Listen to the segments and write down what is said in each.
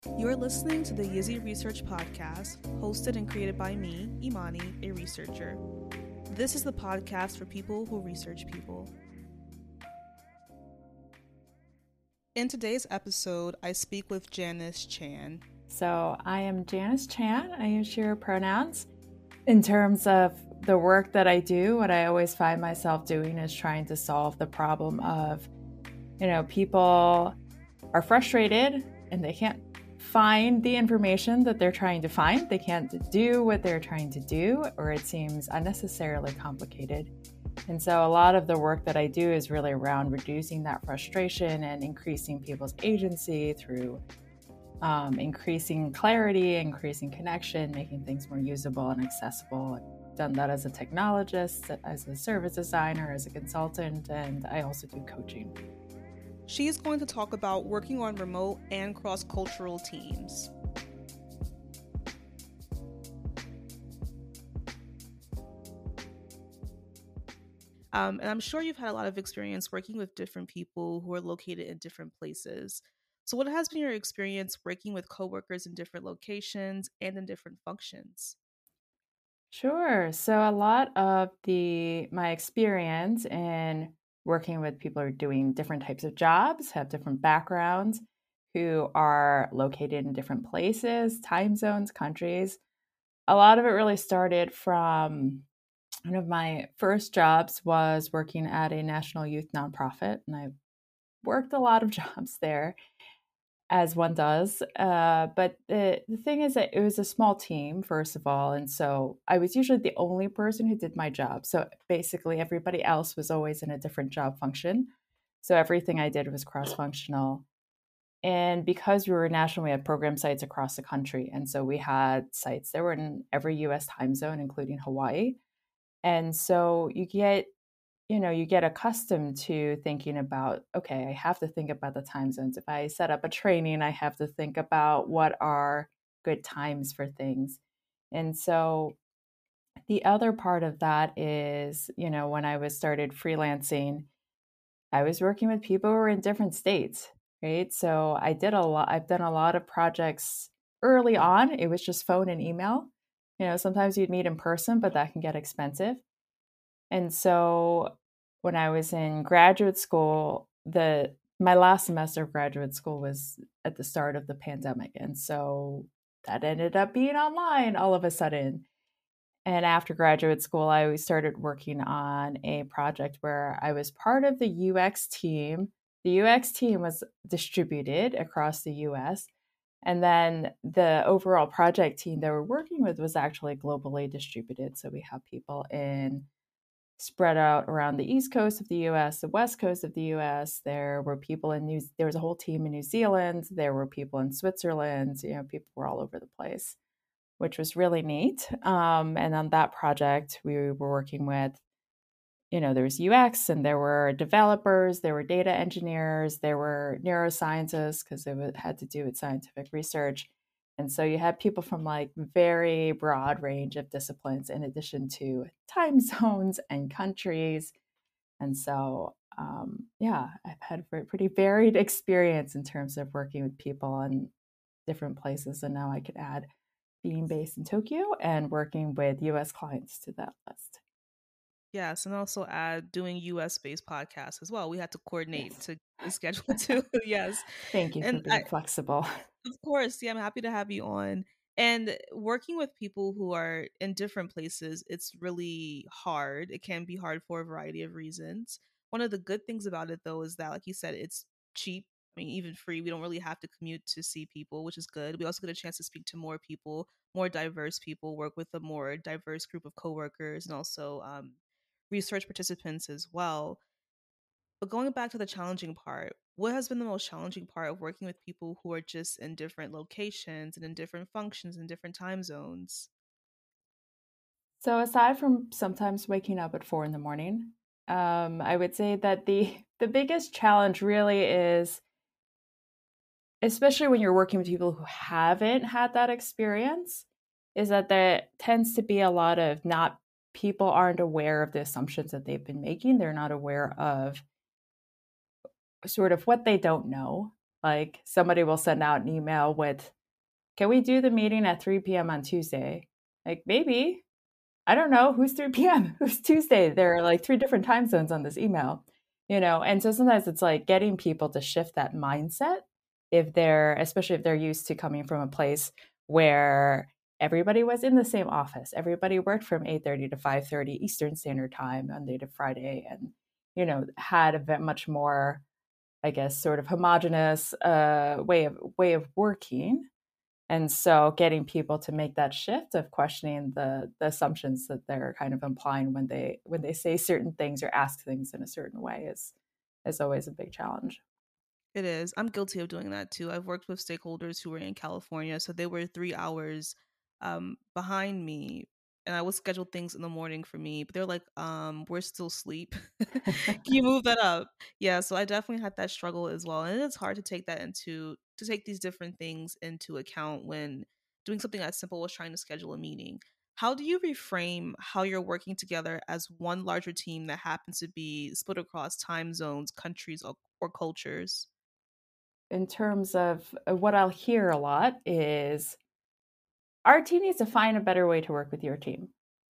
You're listening to the Yizzy Research Podcast, hosted and created by me, Imani, a researcher. This is the podcast for people who research people. In today's episode, I speak with Janice Chan. So I am Janice Chan. I use she, her pronouns. In terms of the work that I do, what I always find myself doing is trying to solve the problem of, people are frustrated and they can't find the information that they're trying to find. They can't do what they're trying to do, or it seems unnecessarily complicated. And so a lot of the work that I do is really around reducing that frustration and increasing people's agency through increasing clarity, increasing connection, making things more usable and accessible. I've done that as a technologist, as a service designer, as a consultant, and I also do coaching. She's going to talk about working on remote and cross-cultural teams. And I'm sure you've had a lot of experience working with different people who are located in different places. So what has been your experience working with coworkers in different locations and in different functions? Sure. So a lot of my experience in working with people who are doing different types of jobs, have different backgrounds, who are located in different places, time zones, countries. A lot of it really started from one of my first jobs was working at a national youth nonprofit, and I worked a lot of jobs there, as one does. But the thing is that it was a small team, first of all. And so I was usually the only person who did my job. So basically, everybody else was always in a different job function. So everything I did was cross functional. And because we were national, we had program sites across the country. And so we had sites that were in every US time zone, including Hawaii. And so you get accustomed to thinking about, okay, I have to think about the time zones. If I set up a training, I have to think about what are good times for things. And so the other part of that is, when I was started freelancing, I was working with people who were in different states, right? So I've done a lot of projects early on. It was just phone and email. Sometimes you'd meet in person, but that can get expensive. And so when I was in graduate school, my last semester of graduate school was at the start of the pandemic. And so that ended up being online all of a sudden. And after graduate school, I started working on a project where I was part of the UX team. The UX team was distributed across the US. And then the overall project team that we're working with was actually globally distributed. So we have people spread out around the east coast of the US, the west coast of the US. There were people there was a whole team in New Zealand. There were people in Switzerland. People were all over the place, which was really neat. And on that project, we were working with, there was UX and there were developers, there were data engineers, there were neuroscientists because it had to do with scientific research. And so you had people from like very broad range of disciplines in addition to time zones and countries. And so, I've had a pretty varied experience in terms of working with people in different places. And now I could add being based in Tokyo and working with US clients to that list. Yes, and also add doing US-based podcasts as well. We had to coordinate Yes. to the schedule too. Yes. Thank you for And being flexible. of course, yeah, I'm happy to have you on. And working with people who are in different places, it's really hard. It can be hard for a variety of reasons. One of the good things about it, though, is that, like you said, it's cheap. I mean, even free. We don't really have to commute to see people, which is good. We also get a chance to speak to more people, more diverse people, work with a more diverse group of coworkers, and also research participants as well. But going back to the challenging part, what has been the most challenging part of working with people who are just in different locations and in different functions and different time zones? So aside from sometimes waking up at 4 in the morning, I would say that the biggest challenge really is, especially when you're working with people who haven't had that experience, is that there tends to be a lot of not people aren't aware of the assumptions that they've been making. They're not aware of sort of what they don't know. Like somebody will send out an email with, can we do the meeting at 3 p.m. on Tuesday? Like, maybe. I don't know who's 3 p.m., who's Tuesday. There are like three different time zones on this email, And so sometimes it's like getting people to shift that mindset if especially if they're used to coming from a place where everybody was in the same office. Everybody worked from 8:30 to 5:30 Eastern Standard Time Monday to Friday and, had a much more, I guess, sort of homogenous way of working. And so getting people to make that shift of questioning the assumptions that they're kind of implying when they say certain things or ask things in a certain way is always a big challenge. It is. I'm guilty of doing that too. I've worked with stakeholders who were in California, so they were 3 hours behind me, and I would schedule things in the morning for me, but they're like, we're still asleep. Can you move that up? Yeah, so I definitely had that struggle as well, and it's hard to take these different things into account when doing something as simple as trying to schedule a meeting. How do you reframe how you're working together as one larger team that happens to be split across time zones, countries, or cultures? In terms of what I'll hear a lot is our team needs to find a better way to work with your team.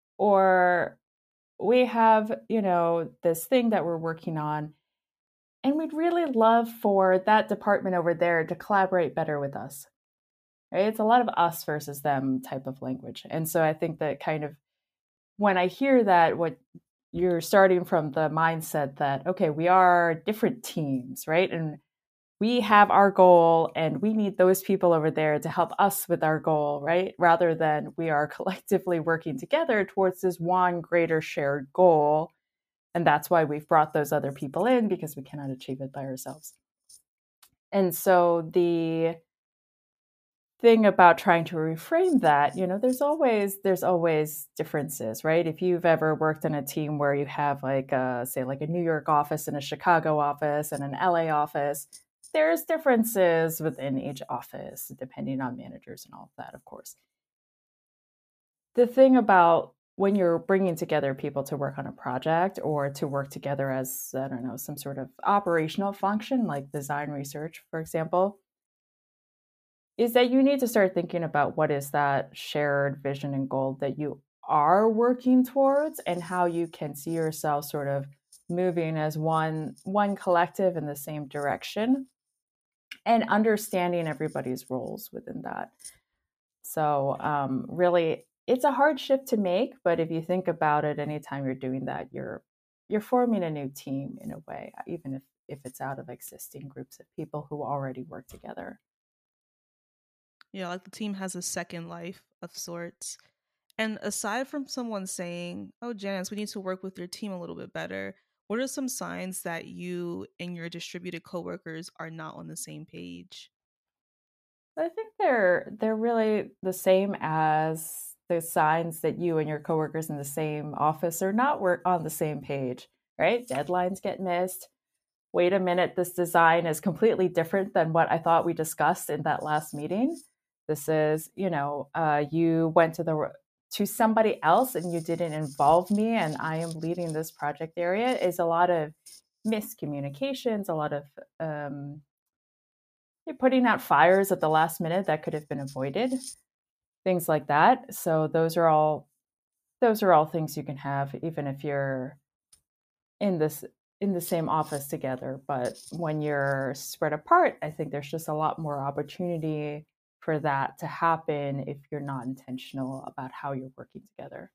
Or we have, this thing that we're working on, and we'd really love for that department over there to collaborate better with us. Right? It's a lot of us versus them type of language. And so I think that kind of when I hear that, what you're starting from the mindset that, okay, we are different teams, right? And we have our goal and we need those people over there to help us with our goal, right? Rather than we are collectively working together towards this one greater shared goal. And that's why we've brought those other people in because we cannot achieve it by ourselves. And so the thing about trying to reframe that, there's always differences, right? If you've ever worked in a team where you have say like a New York office and a Chicago office and an LA office, there's differences within each office depending on managers and all of that, of course. The thing about when you're bringing together people to work on a project or to work together as, I don't know, some sort of operational function like design research, for example, is that you need to start thinking about what is that shared vision and goal that you are working towards and how you can see yourself sort of moving as one collective in the same direction and understanding everybody's roles within that. So really it's a hard shift to make, but if you think about it, anytime you're doing that, you're forming a new team in a way, even if it's out of existing groups of people who already work together. Yeah, like the team has a second life of sorts. And aside from someone saying, "Oh, Janice, we need to work with your team a little bit better," what are some signs that you and your distributed coworkers are not on the same page? I think they're really the same as the signs that you and your coworkers in the same office are not work on the same page, right? Deadlines get missed. Wait a minute, this design is completely different than what I thought we discussed in that last meeting. This is, you went to somebody else and you didn't involve me, and I am leading this project area. Is a lot of miscommunications, a lot of you're putting out fires at the last minute that could have been avoided, things like that. So those are all things you can have even if you're in this in the same office together. But when you're spread apart, I think there's just a lot more opportunity for that to happen if you're not intentional about how you're working together.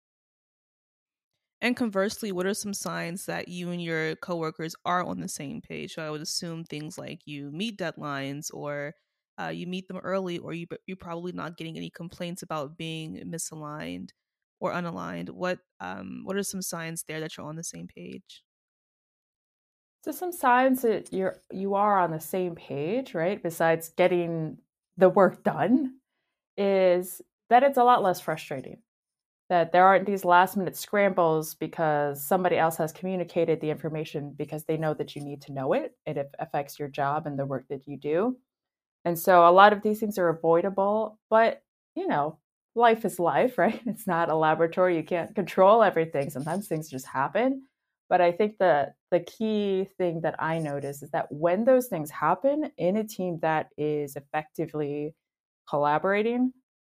And conversely, what are some signs that you and your coworkers are on the same page? So I would assume things like you meet deadlines, or you meet them early, or you're probably not getting any complaints about being misaligned or unaligned. What are some signs there that you're on the same page? So some signs that you are on the same page, right? Besides getting the work done, is that it's a lot less frustrating. That there aren't these last minute scrambles because somebody else has communicated the information because they know that you need to know it and it affects your job and the work that you do. And so a lot of these things are avoidable, but you know, life is life, right? It's not a laboratory. You can't control everything. Sometimes things just happen. But I think the key thing that I notice is that when those things happen in a team that is effectively collaborating,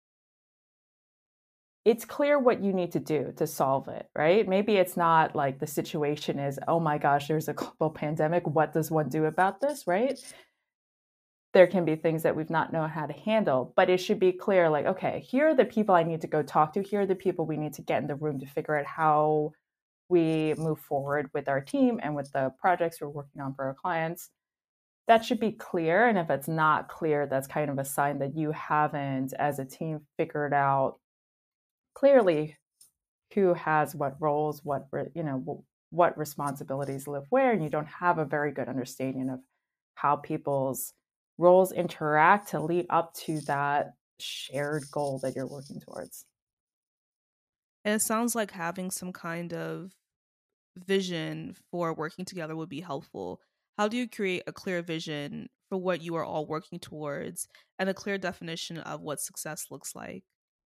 it's clear what you need to do to solve it, right? Maybe it's not like the situation is, oh my gosh, there's a global pandemic. What does one do about this, right? There can be things that we've not known how to handle, but it should be clear like, okay, here are the people I need to go talk to. Here are the people we need to get in the room to figure out how we move forward with our team and with the projects we're working on for our clients. That should be clear. And if it's not clear, that's kind of a sign that you haven't, as a team, figured out clearly who has what roles, what responsibilities live where, and you don't have a very good understanding of how people's roles interact to lead up to that shared goal that you're working towards. And it sounds like having some kind of vision for working together would be helpful. How do you create a clear vision for what you are all working towards and a clear definition of what success looks like?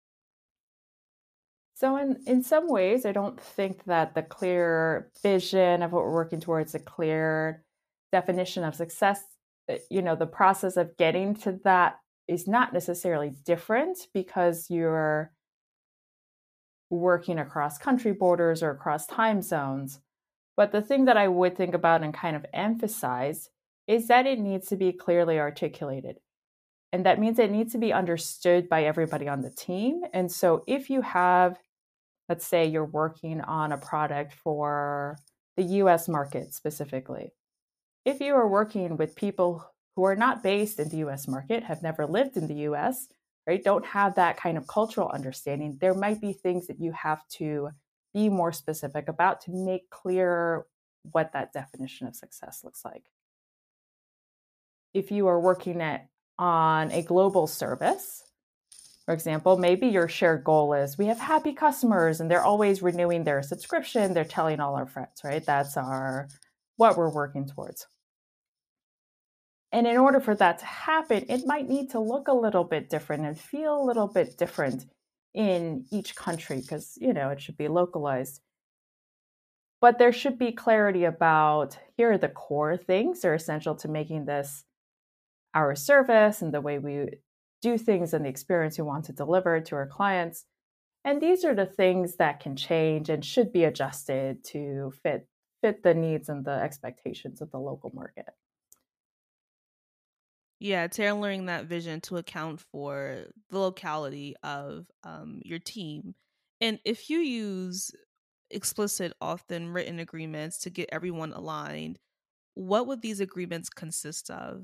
So in some ways, I don't think that the clear vision of what we're working towards, a clear definition of success, the process of getting to that is not necessarily different because you're working across country borders or across time zones. But the thing that I would think about and kind of emphasize is that it needs to be clearly articulated. And that means it needs to be understood by everybody on the team. And so if you have, let's say you're working on a product for the US market specifically, if you are working with people who are not based in the US market, have never lived in the US, right, don't have that kind of cultural understanding, there might be things that you have to be more specific about to make clear what that definition of success looks like. If you are working on a global service, for example, maybe your shared goal is we have happy customers and they're always renewing their subscription. They're telling all our friends, right? That's our what we're working towards. And in order for that to happen, it might need to look a little bit different and feel a little bit different in each country because, it should be localized. But there should be clarity about here are the core things that are essential to making this our service and the way we do things and the experience we want to deliver to our clients. And these are the things that can change and should be adjusted to fit the needs and the expectations of the local market. Yeah, tailoring that vision to account for the locality of your team. And if you use explicit, often written agreements to get everyone aligned, what would these agreements consist of?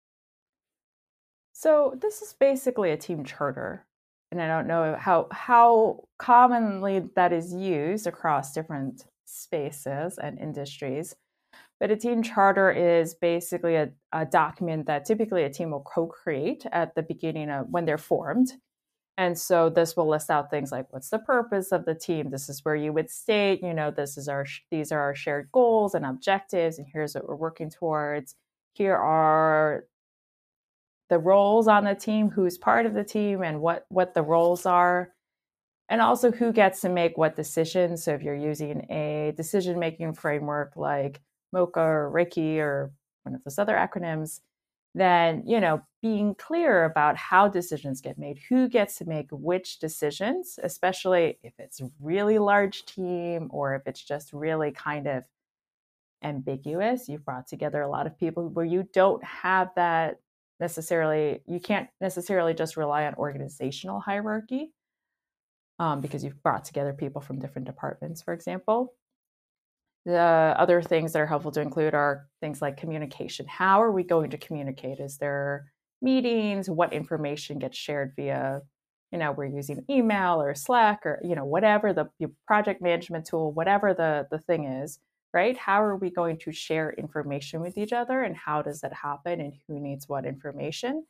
So this is basically a team charter. And I don't know how commonly that is used across different spaces and industries. But a team charter is basically a document that typically a team will co-create at the beginning of when they're formed. And so this will list out things like what's the purpose of the team? This is where you would state, these are our shared goals and objectives, and here's what we're working towards. Here are the roles on the team, who's part of the team, and what the roles are, and also who gets to make what decisions. So if you're using a decision making framework like MOCA or Reiki or one of those other acronyms, then being clear about how decisions get made, who gets to make which decisions, especially if it's a really large team or if it's just really kind of ambiguous. You've brought together a lot of people where you don't have that necessarily, you can't necessarily just rely on organizational hierarchy, because you've brought together people from different departments, for example. The other things that are helpful to include are things like communication. How are we going to communicate? Is there meetings? What information gets shared via, we're using email or Slack or, whatever the project management tool, whatever the thing is, right? How are we going to share information with each other and how does that happen and who needs what information?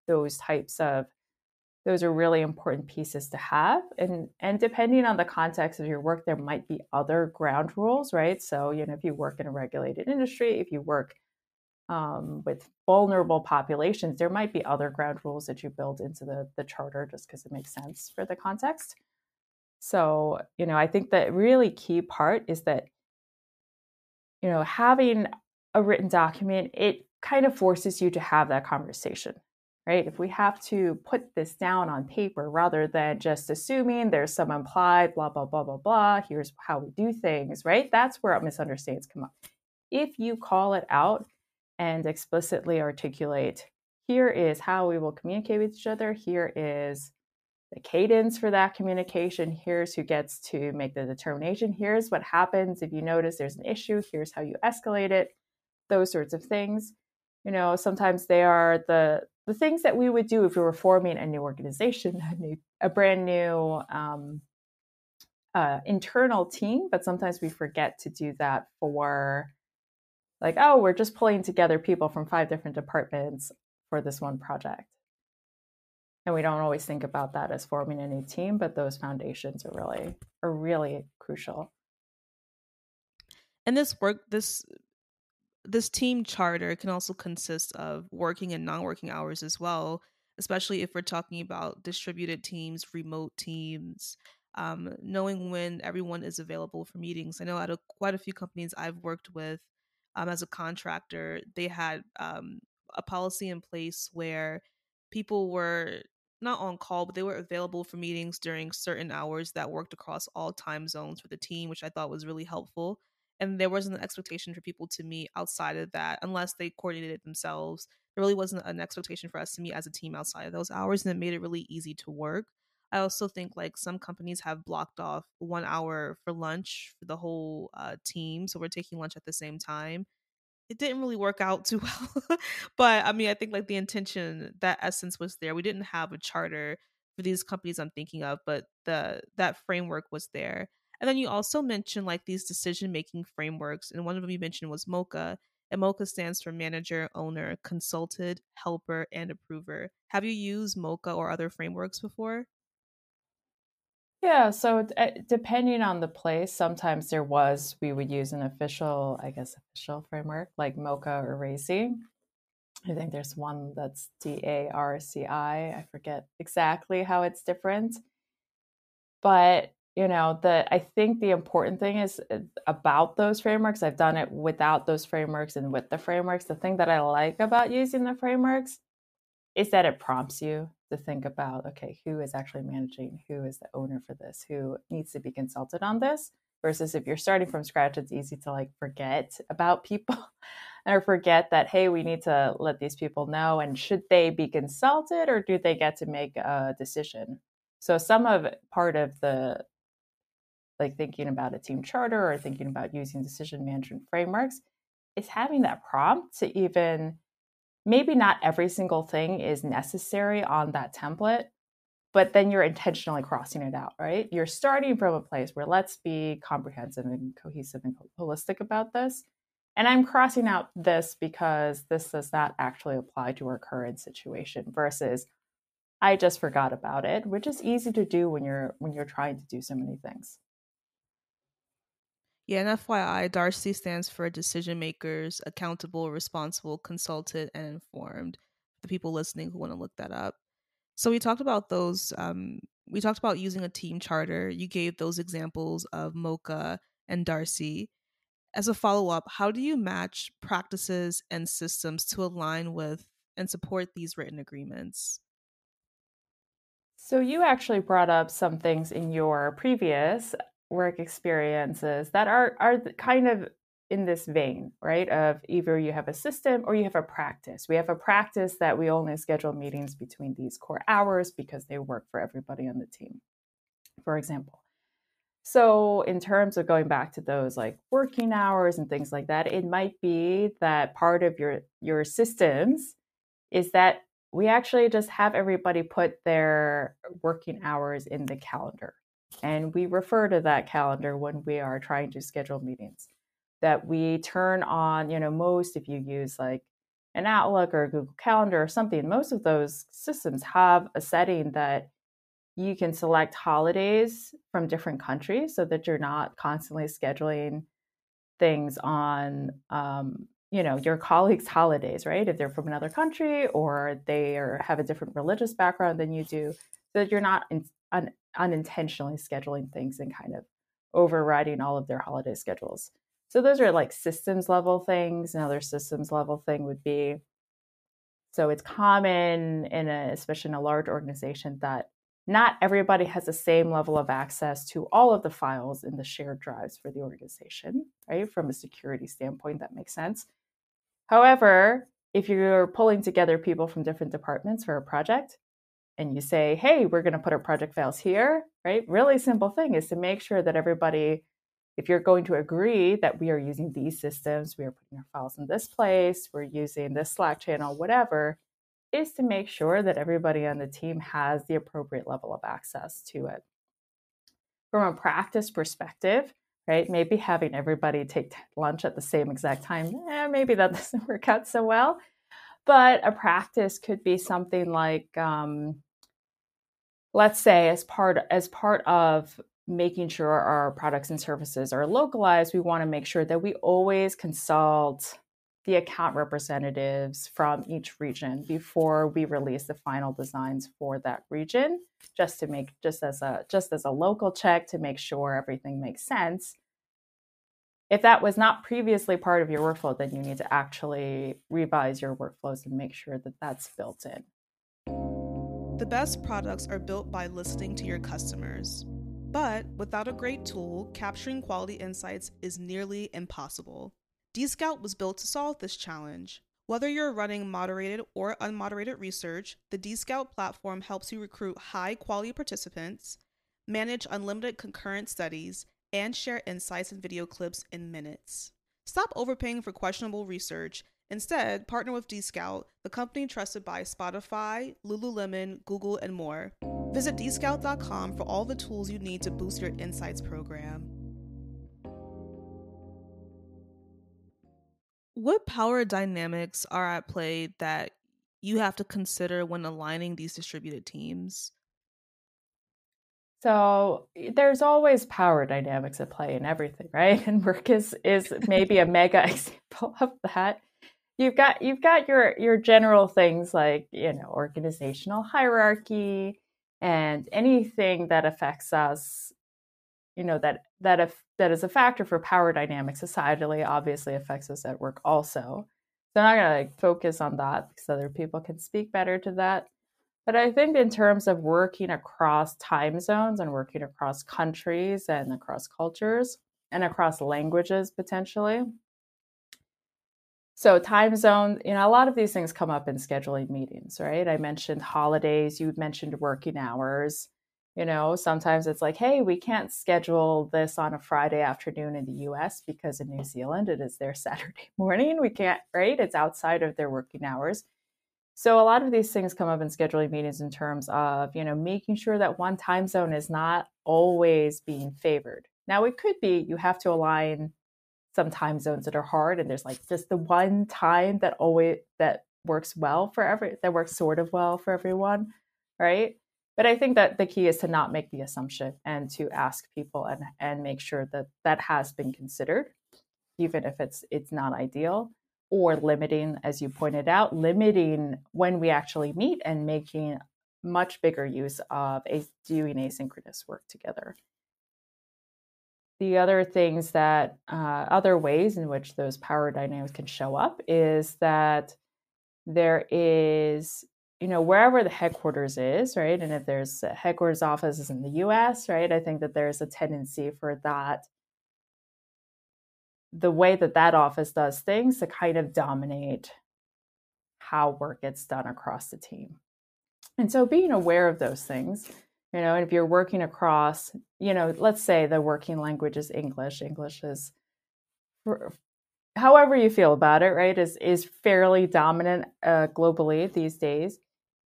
Those are really important pieces to have. And depending on the context of your work, there might be other ground rules, right? So, if you work in a regulated industry, if you work with vulnerable populations, there might be other ground rules that you build into the charter just because it makes sense for the context. So, I think the really key part is that having a written document, it kind of forces you to have that conversation, right? If we have to put this down on paper rather than just assuming there's some implied blah, blah, blah, blah, blah, here's how we do things, right? That's where misunderstandings come up. If you call it out and explicitly articulate, here is how we will communicate with each other, here is the cadence for that communication, here's who gets to make the determination, here's what happens if you notice there's an issue, here's how you escalate it, those sorts of things. Sometimes they are the things that we would do if we were forming a new organization, a brand new internal team, but sometimes we forget to do that for, like, oh, we're just pulling together people from 5 different departments for this one project. And we don't always think about that as forming a new team, but those foundations are really crucial. And this team charter can also consist of working and non-working hours as well, especially if we're talking about distributed teams, remote teams, knowing when everyone is available for meetings. I know at quite a few companies I've worked with, as a contractor, they had a policy in place where people were not on call, but they were available for meetings during certain hours that worked across all time zones for the team, which I thought was really helpful. And there wasn't an expectation for people to meet outside of that unless they coordinated themselves. There really wasn't an expectation for us to meet as a team outside of those hours, and it made it really easy to work. I also think like some companies have blocked off 1 hour for lunch for the whole team, so we're taking lunch at the same time. It didn't really work out too well. But I mean, I think like the intention, that essence was there. We didn't have a charter for these companies I'm thinking of, but that framework was there. And then you also mentioned like these decision making frameworks, and one of them you mentioned was MOCA. And MOCA stands for manager, owner, consulted, helper, and approver. Have you used MOCA or other frameworks before? Yeah, so depending on the place, sometimes we would use an official framework like MOCA or RACI. I think there's one that's DARCI. I forget exactly how it's different. But, I think the important thing is about those frameworks. I've done it without those frameworks and with the frameworks. The thing that I like about using the frameworks is that it prompts you to think about, okay, who is actually managing, who is the owner for this, who needs to be consulted on this, versus if you're starting from scratch, it's easy to like forget about people or forget that, hey, we need to let these people know, and should they be consulted or do they get to make a decision? So part of the, like, thinking about a team charter or thinking about using decision management frameworks is having that prompt to even, maybe not every single thing is necessary on that template, but then you're intentionally crossing it out, right? You're starting from a place where, let's be comprehensive and cohesive and holistic about this. And I'm crossing out this because this does not actually apply to our current situation, versus I just forgot about it, which is easy to do when you're trying to do so many things. Yeah, and FYI, Darcy stands for decision makers, accountable, responsible, consulted, and informed. The people listening who want to look that up. So we talked about those. We talked about using a team charter. You gave those examples of Mocha and Darcy. As a follow up, how do you match practices and systems to align with and support these written agreements? So you actually brought up some things in your previous work experiences that are kind of in this vein, right? Of either you have a system or you have a practice. We have a practice that we only schedule meetings between these core hours because they work for everybody on the team, for example. So in terms of going back to those like working hours and things like that, it might be that part of your systems is that we actually just have everybody put their working hours in the calendar. And we refer to that calendar when we are trying to schedule meetings. That we turn on, most, if you use like an Outlook or a Google Calendar or something, most of those systems have a setting that you can select holidays from different countries so that you're not constantly scheduling things on your colleagues' holidays, right? If they're from another country or have a different religious background than you do, so that you're not unintentionally scheduling things and kind of overriding all of their holiday schedules. So those are like systems level things. Another systems level thing would be, so it's common especially in a large organization, that not everybody has the same level of access to all of the files in the shared drives for the organization, right? From a security standpoint, that makes sense. However, if you're pulling together people from different departments for a project and you say, hey, we're going to put our project files here, right? Really simple thing is to make sure that everybody, if you're going to agree that we are using these systems, we are putting our files in this place, we're using this Slack channel, whatever, is to make sure that everybody on the team has the appropriate level of access to it. From a practice perspective, right, maybe having everybody take lunch at the same exact time, maybe that doesn't work out so well. But a practice could be something like, let's say, as part of making sure our products and services are localized, we want to make sure that we always consult the account representatives from each region before we release the final designs for that region, just as a local check to make sure everything makes sense. If that was not previously part of your workflow, then you need to actually revise your workflows and make sure that that's built in. The best products are built by listening to your customers. But without a great tool, capturing quality insights is nearly impossible. Dscout was built to solve this challenge. Whether you're running moderated or unmoderated research, the Dscout platform helps you recruit high-quality participants, manage unlimited concurrent studies, and share insights and video clips in minutes. Stop overpaying for questionable research. Instead, partner with Dscout, the company trusted by Spotify, Lululemon, Google, and more. Visit dscout.com for all the tools you need to boost your insights program. What power dynamics are at play that you have to consider when aligning these distributed teams? So there's always power dynamics at play in everything, right? And work is maybe a mega example of that. You've got your general things like, organizational hierarchy and anything that affects us, that is a factor for power dynamics societally, obviously affects us at work also. So I'm not going to focus on that because other people can speak better to that. But I think in terms of working across time zones and working across countries and across cultures and across languages potentially. So time zone, a lot of these things come up in scheduling meetings, right? I mentioned holidays, you mentioned working hours. Sometimes it's like, hey, we can't schedule this on a Friday afternoon in the US because in New Zealand it is their Saturday morning. We can't, right? It's outside of their working hours. So a lot of these things come up in scheduling meetings in terms of, making sure that one time zone is not always being favored. Now it could be you have to align some time zones that are hard, and there's like just the one time that works sort of well for everyone, right? But I think that the key is to not make the assumption and to ask people and make sure that that has been considered, even if it's not ideal, or limiting, as you pointed out, limiting when we actually meet and making much bigger use of doing asynchronous work together. The other ways in which those power dynamics can show up is that there is, wherever the headquarters is, right? And if there's headquarters offices in the US, right, I think that there's a tendency for that, the way that office does things, to kind of dominate how work gets done across the team. And so being aware of those things, and if you're working across, let's say the working language is English. English is, however you feel about it, right, is fairly dominant globally these days.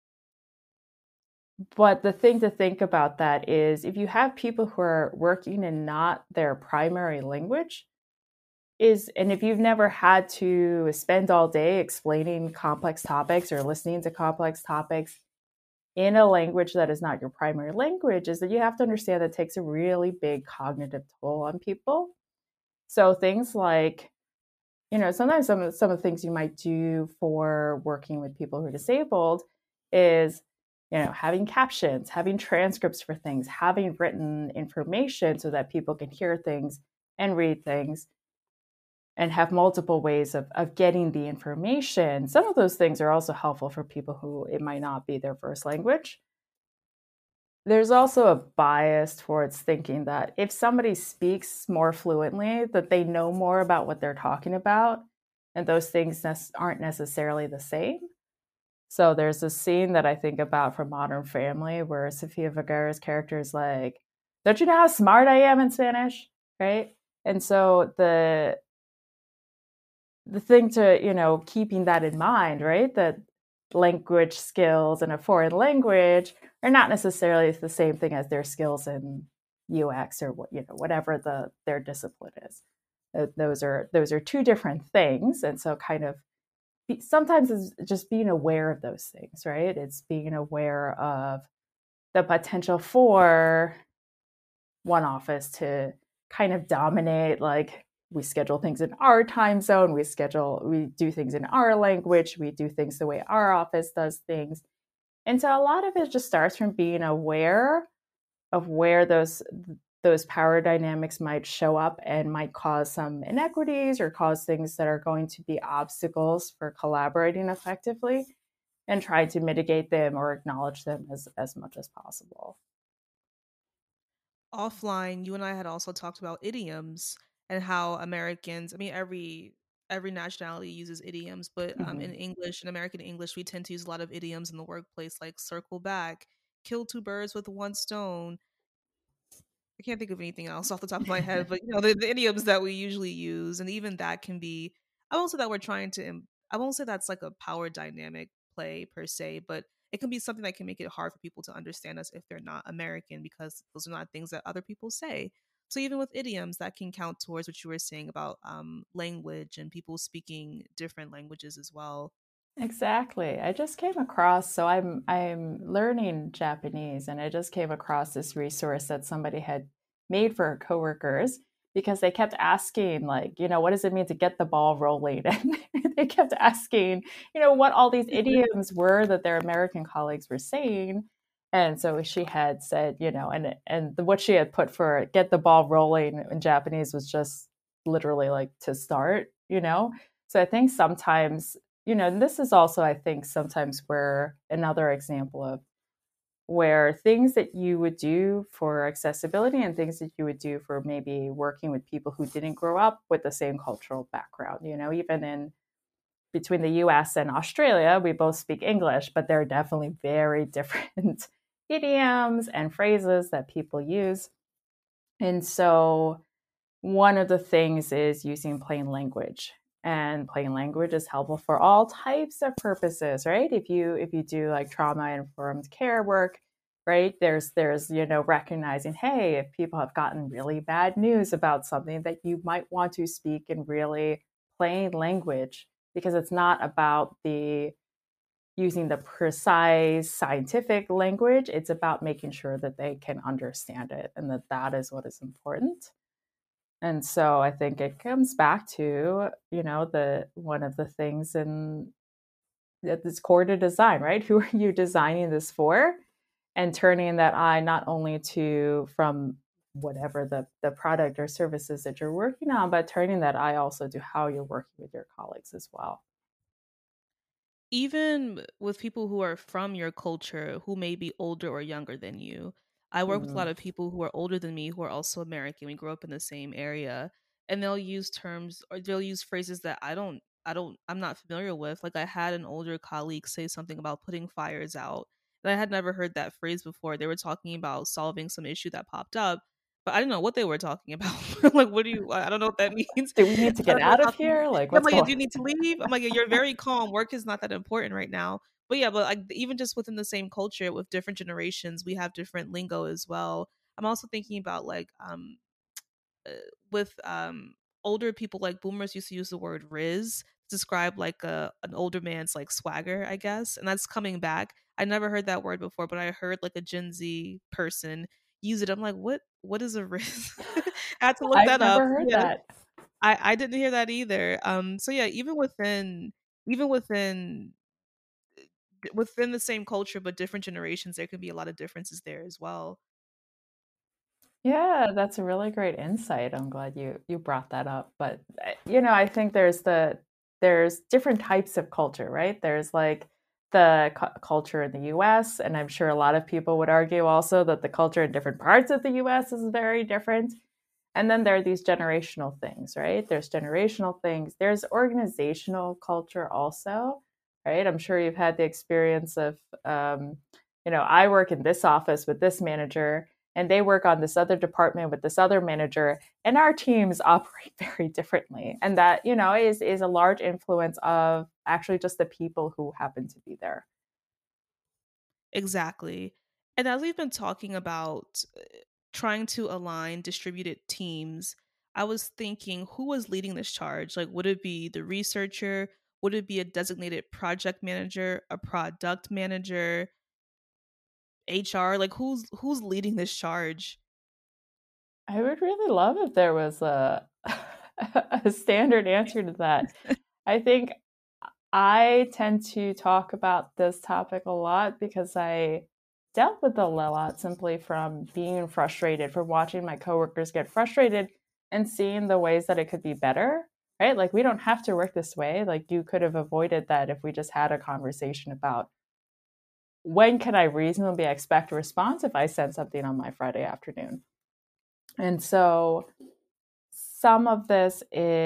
But the thing to think about that is if you have people who are working in not their primary language, and if you've never had to spend all day explaining complex topics or listening to complex topics in a language that is not your primary language, is that you have to understand that it takes a really big cognitive toll on people. So things like, sometimes some of the things you might do for working with people who are disabled is, having captions, having transcripts for things, having written information so that people can hear things and read things. and have multiple ways of getting the information. Some of those things are also helpful for people who it might not be their first language. There's also a bias towards thinking that if somebody speaks more fluently, that they know more about what they're talking about, and those things aren't necessarily the same. So there's a scene that I think about from Modern Family where Sofia Vergara's character is like, "Don't you know how smart I am in Spanish?" Right? And so the thing to, keeping that in mind, right? That language skills in a foreign language are not necessarily the same thing as their skills in UX or whatever their discipline is. Those are two different things, and so kind of sometimes it's just being aware of those things, right? It's being aware of the potential for one office to kind of dominate, like we schedule things in our time zone, we do things in our language, we do things the way our office does things. And so a lot of it just starts from being aware of where those power dynamics might show up and might cause some inequities or cause things that are going to be obstacles for collaborating effectively, and try to mitigate them or acknowledge them as much as possible. Offline, you and I had also talked about idioms and how Americans, I mean every nationality uses idioms, but in Mhm. English, in American English, we tend to use a lot of idioms in the workplace like circle back, kill two birds with one stone. I can't think of anything else off the top of my head, but the idioms that we usually use, and even that can be. I won't say that we're trying to. I won't say that's like a power dynamic play per se, but it can be something that can make it hard for people to understand us if they're not American because those are not things that other people say. So even with idioms, that can count towards what you were saying about language and people speaking different languages as well. Exactly. I just came across, so I'm learning Japanese, and I just came across this resource that somebody had made for coworkers because they kept asking, like, what does it mean to get the ball rolling? And they kept asking, what all these idioms were that their American colleagues were saying. And so she had said, what she had put for get the ball rolling in Japanese was just literally like to start. So I think sometimes, and this is also, I think, sometimes where another example of where things that you would do for accessibility and things that you would do for maybe working with people who didn't grow up with the same cultural background. Even in between the US and Australia, we both speak English, but there are definitely very different idioms and phrases that people use. And so one of the things is using plain language. And plain language is helpful for all types of purposes, right? If you do like trauma informed care work, right? There's recognizing, hey, if people have gotten really bad news about something, that you might want to speak in really plain language, because it's not about the using the precise scientific language. It's about making sure that they can understand it, and that is what is important. And so I think it comes back to, the one of the things in at this core to design, right? Who are you designing this for? And turning that eye not only to from whatever the product or services that you're working on, but turning that eye also to how you're working with your colleagues as well. Even with people who are from your culture who may be older or younger than you. I work with a lot Mm. of people who are older than me who are also American. We grew up in the same area, and they'll use terms or they'll use phrases that I'm not familiar with. Like I had an older colleague say something about putting fires out. And I had never heard that phrase before. They were talking about solving some issue that popped up, but I didn't know what they were talking about. Like, what do you? I don't know what that means. Do we need to I get don't know out how of to. here? Like, Yeah, I'm what's like, "Do going you need to leave?" I'm like, "You're very calm. Work is not that important right now." But yeah, but like even just within the same culture with different generations, we have different lingo as well. I'm also thinking about like uh, with older people, like boomers used to use the word "riz" to describe like an older man's like swagger, I guess, and that's coming back. I never heard that word before, but I heard like a Gen Z person use it. I'm like, what is a riz? I had to look I've that up. never heard Yeah, that. I didn't hear that either. So yeah, even within the same culture but different generations, there can be a lot of differences there as well. Yeah, that's a really great insight. I'm glad you brought that up. But I think there's different types of culture, right? There's like the culture in the US, and I'm sure a lot of people would argue also that the culture in different parts of the US is very different. And then there are these generational things, right? There's generational things. There's organizational culture also, right? I'm sure you've had the experience of, um, I work in this office with this manager, and they work on this other department with this other manager, and our teams operate very differently. And that, is a large influence of actually just the people who happen to be there. Exactly. And as we've been talking about trying to align distributed teams, I was thinking who was leading this charge? Like, would it be the researcher? Would it be a designated project manager, a product manager, HR? Like, who's leading this charge? I would really love if there was a a standard answer to that. I think I tend to talk about this topic a lot because I dealt with it a lot simply from being frustrated, from watching my coworkers get frustrated and seeing the ways that it could be better, right? Like, we don't have to work this way. Like, you could have avoided that if we just had a conversation about when can I reasonably expect a response if I send something on my Friday afternoon. And so some of this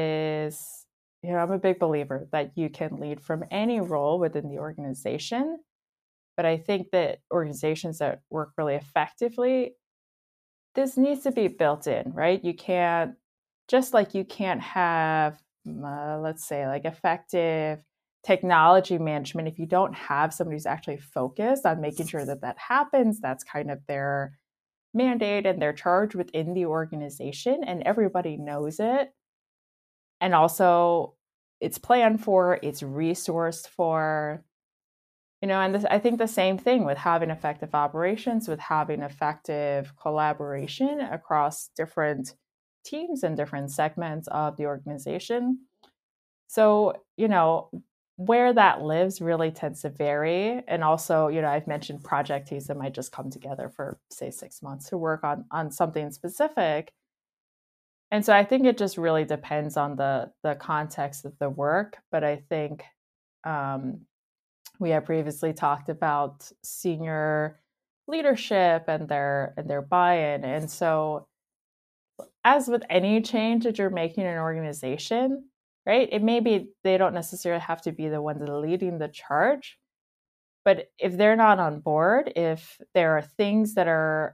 is, I'm a big believer that you can lead from any role within the organization. But I think that organizations that work really effectively, this needs to be built in, right? You can't, just like you can't have, let's say, like effective technology management if you don't have somebody who's actually focused on making sure that that happens. That's kind of their mandate and their charge within the organization, and everybody knows it. And also, it's planned for, it's resourced for, and I think the same thing with having effective operations, with having effective collaboration across different teams and different segments of the organization. So, where that lives really tends to vary. And also, I've mentioned project teams that might just come together for, say, 6 months to work on something specific. And so I think it just really depends on the context of the work. But I think um, we have previously talked about senior leadership and their buy-in. And so, as with any change that you're making in an organization, right? It may be they don't necessarily have to be the ones leading the charge, but if they're not on board, if there are things that are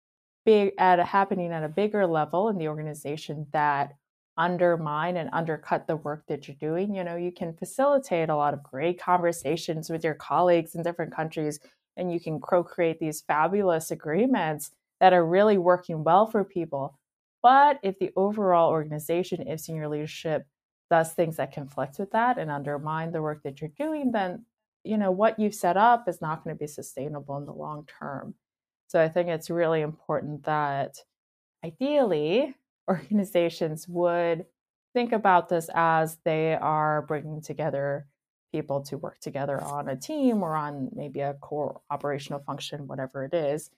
happening at a bigger level in the organization that undermine and undercut the work that you're doing, you can facilitate a lot of great conversations with your colleagues in different countries, and you can co-create these fabulous agreements that are really working well for people. But if the overall organization, if senior leadership does things that conflict with that and undermine the work that you're doing, then what you've set up is not going to be sustainable in the long term. So I think it's really important that ideally organizations would think about this as they are bringing together people to work together on a team or on maybe a core operational function, whatever it is,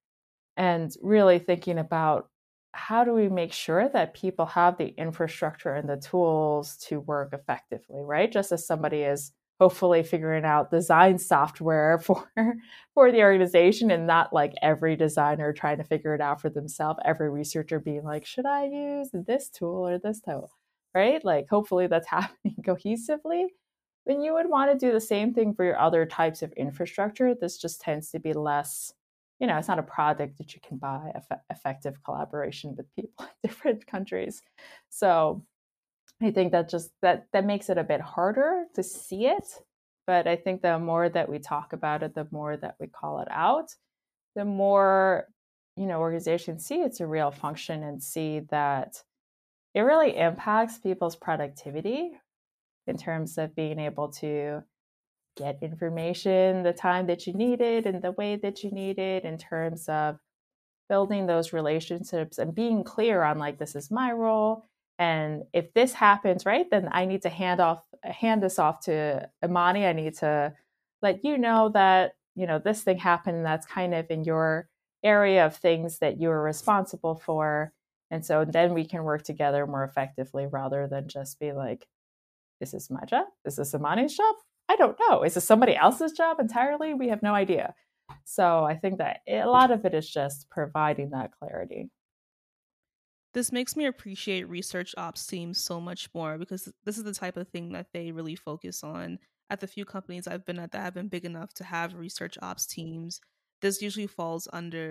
and really thinking about how do we make sure that people have the infrastructure and the tools to work effectively, right? Just as somebody is hopefully figuring out design software for the organization, and not like every designer trying to figure it out for themselves, every researcher being like, should I use this tool or this tool, right? Like, hopefully that's happening cohesively. Then you would want to do the same thing for your other types of infrastructure. This just tends to be less, it's not a product that you can buy. Effective collaboration with people in different countries. So I think that makes it a bit harder to see it. But I think the more that we talk about it, the more that we call it out, the more organizations see it's a real function and see that it really impacts people's productivity in terms of being able to get information the time that you need it and the way that you need it, in terms of building those relationships and being clear on, like, this is my role, and if this happens, right, then I need to hand this off to Imani. I need to let you know that this thing happened, and that's kind of in your area of things that you are responsible for. And so then we can work together more effectively rather than just be like, is this my job? Is this Amani's job? I don't know. Is this somebody else's job entirely? We have no idea. So I think that a lot of it is just providing that clarity. This makes me appreciate research ops teams so much more because this is the type of thing that they really focus on. At the few companies I've been at that have been big enough to have research ops teams, this usually falls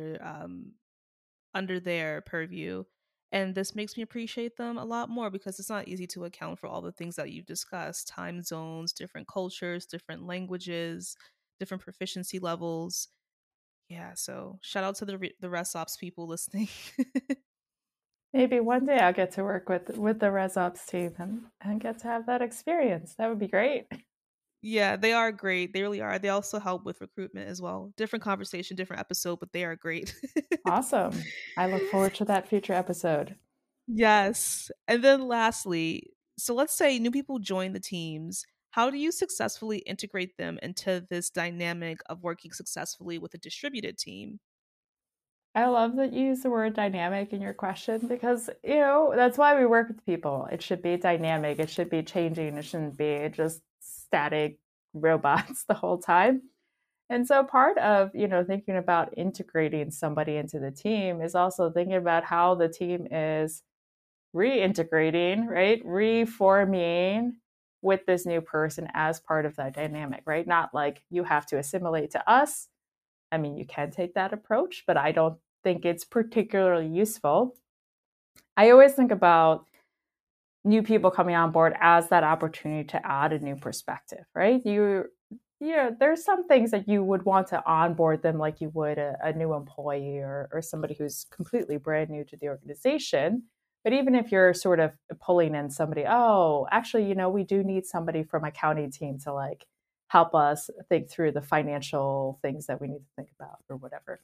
under their purview. And this makes me appreciate them a lot more because it's not easy to account for all the things that you've discussed: time zones, different cultures, different languages, different proficiency levels. Yeah, so shout out to the rest ops people listening. Maybe one day I'll get to work with the ResOps team and get to have that experience. That would be great. Yeah, they are great. They really are. They also help with recruitment as well. Different conversation, different episode, but they are great. Awesome. I look forward to that future episode. Yes. And then lastly, so let's say new people join the teams. How do you successfully integrate them into this dynamic of working successfully with a distributed team? I love that you use the word dynamic in your question because, that's why we work with people. It should be dynamic, it should be changing, it shouldn't be just static robots the whole time. And so part of, thinking about integrating somebody into the team is also thinking about how the team is reintegrating, right? Reforming with this new person as part of that dynamic, right? Not like you have to assimilate to us. I mean, you can take that approach, but I don't think it's particularly useful. I always think about new people coming on board as that opportunity to add a new perspective, right? There's some things that you would want to onboard them like you would a new employee or somebody who's completely brand new to the organization. But even if you're sort of pulling in somebody, oh, actually, we do need somebody from accounting team to like help us think through the financial things that we need to think about or whatever.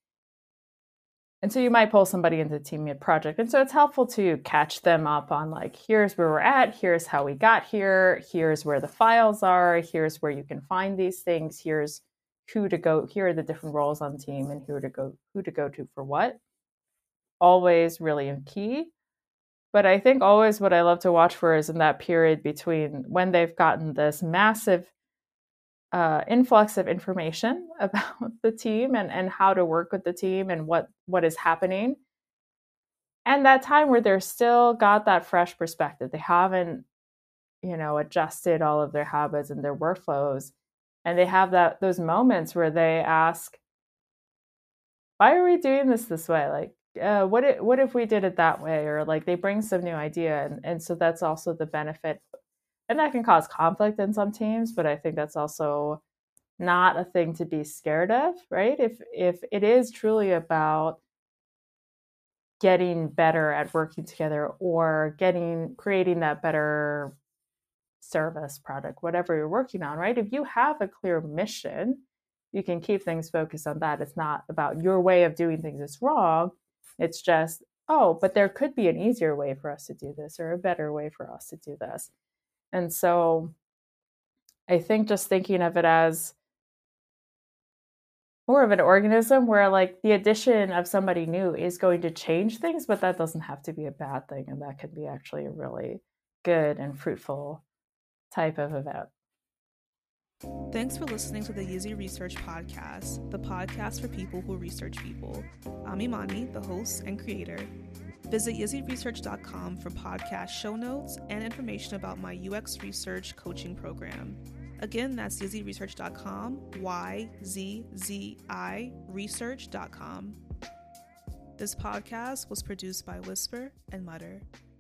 And so you might pull somebody into the team project. And so it's helpful to catch them up on like, here's where we're at, here's how we got here, here's where the files are, here's where you can find these things, here's who to go, here are the different roles on the team and who to go to for what. Always really key. But I think always what I love to watch for is in that period between when they've gotten this massive influx of information about the team and how to work with the team and what is happening. And that time where they're still got that fresh perspective. They haven't, adjusted all of their habits and their workflows. And they have those moments where they ask, why are we doing this way? Like, what if we did it that way? Or like they bring some new idea. And so that's also the benefit. And that can cause conflict in some teams, but I think that's also not a thing to be scared of, right? If it is truly about getting better at working together or creating that better service, product, whatever you're working on, right? If you have a clear mission, you can keep things focused on that. It's not about your way of doing things is wrong. It's just, oh, but there could be an easier way for us to do this or a better way for us to do this. And so I think just thinking of it as more of an organism where like the addition of somebody new is going to change things, but that doesn't have to be a bad thing. And that can be actually a really good and fruitful type of event. Thanks for listening to the Yizzy Research Podcast, the podcast for people who research people. I'm Imani, the host and creator. Visit YizzyResearch.com for podcast show notes and information about my UX research coaching program. Again, that's YizzyResearch.com, YZZI Research.com. This podcast was produced by Whisper and Mutter.